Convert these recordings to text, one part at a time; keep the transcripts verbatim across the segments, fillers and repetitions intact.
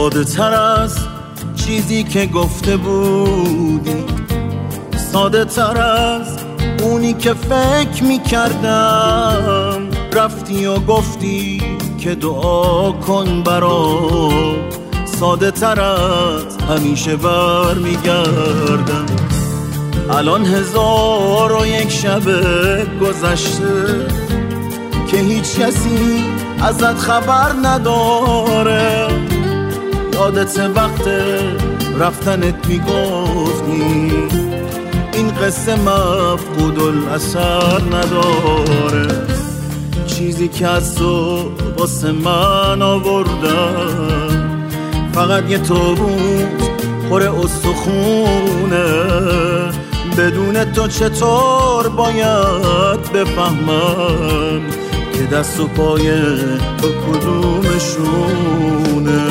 ساده تر از چیزی که گفته بودی، ساده تر از اونی که فکر میکردم. رفتی و گفتی که دعا کن برام، ساده تر از همیشه بر میگردم. الان هزار و یک شب گذشته که هیچ کسی ازت خبر نداره. یادت وقت رفتنت میگفتی این قصه مفقود الاثر نداره. چیزی که از تو واسه من آوردم فقط یه تابوت پر استخونه. بدون تو چطور باید بفهمم که دست و پای تو کدومشونه؟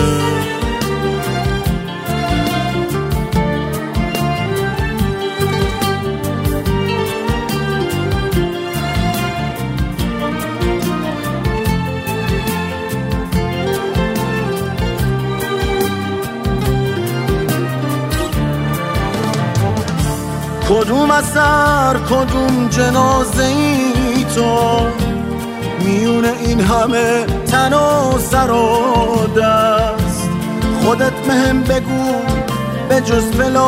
کدوم اثر کدوم جنازه ای تو، میون این همه تن و سر و دست. خودت مهم بگو به جز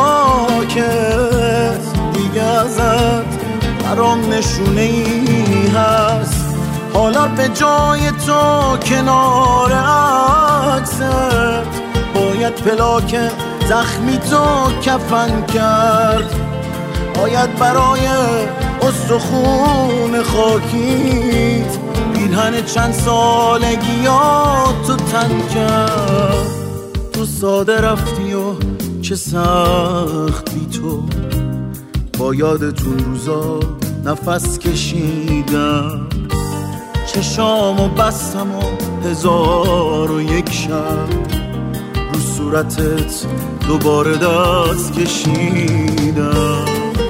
فلاکت دیگه ازت برام نشونه ای هست. حالا به جای تو کنار عکست باید پلاک زخمی تو کفن کرد. باید برای استخون خاکیت پیرهن چند سالگیاتو تن کرد. تو ساده رفتی و چه سخت بی تو، با یادتون روزا نفس کشیدم. چشامو بستم و هزار و یک شب رو صورتت دوباره دست کشیدم.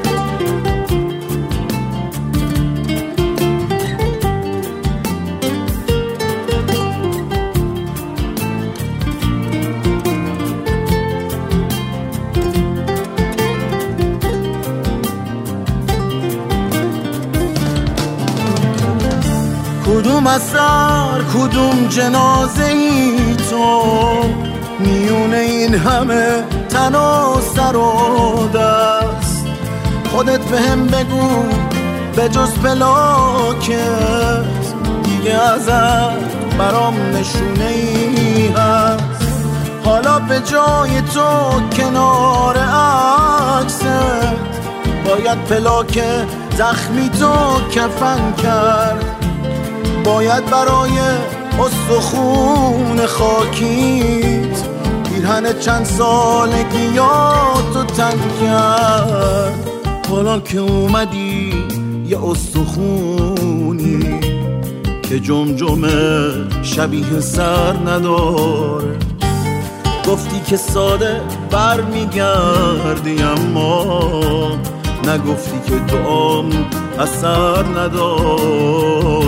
کدوم اثر کدوم جنازه ای تو، میونه این همه تن و سر و دست. خودت بهم بگو به جز پلاکت دیگه ازت برام نشونه ای هست. حالا به جای تو کنار عکست باید پلاک زخمی تو کفن کرد. باید برای استخون خاکیت پیرهن چند سالگیاتو تن کرد. حالا که اومدی یه استخونی که جمجمه شبیه سر نداره. گفتی که ساده بر میگردی اما نگفتی که دعام اثر نداره.